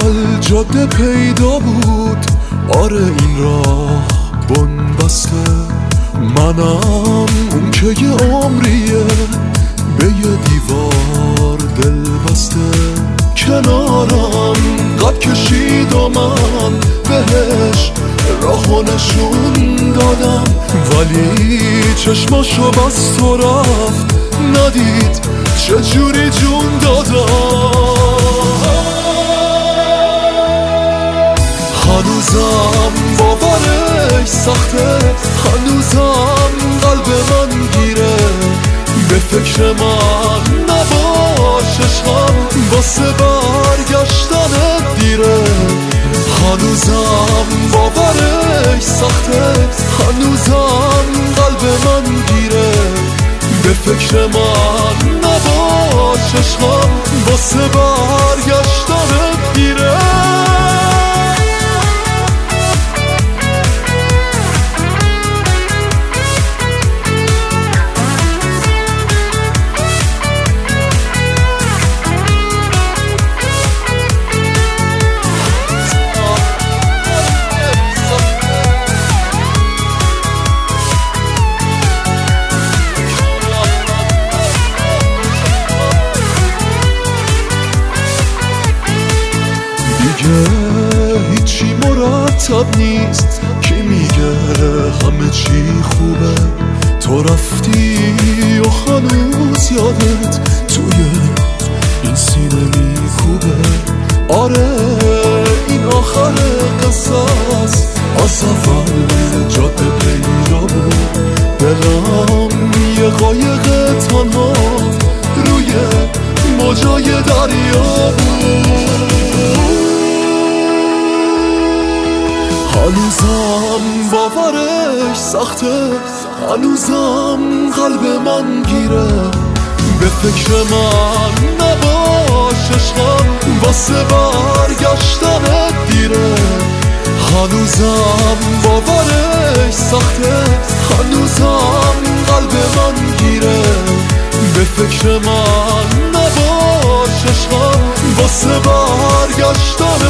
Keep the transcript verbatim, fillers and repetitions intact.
اول جاده پیدا بود، آره این راه بنبسته. منم اون که یه عمریه به یه دیوار دل بسته. کنارم قد کشید و من بهش راهو نشون دادم، ولی چشماشو بست و رفت، ندید چجوری جون دادم. هنوزم باورش سخته، هنوزم قلب من گیره، به فکر من نباش عشقم، واسه برگشتن دیره. هنوزم باورش سخته، هنوزم قلب من گیره، به فکر من نباش عشقم، واسه برگشتن دیره. هیچی مرتب نیست، کی میگه همه چی خوبه؟ تو رفتی و هنوز یادت توی این سینه میکوبه. آره این آخر قصه است، از اول جاده پیدا بود. دلم یه قایق تنها روی موجای دریا بود. هنوزم باورش سخته، هنوزم قلب من گیره، به فکر من نباش عشقم، واسه برگشتن دیره. هنوزم باورش سخته، هنوزم قلب من گیره، به فکر من نباش عشقم، واسه برگشتن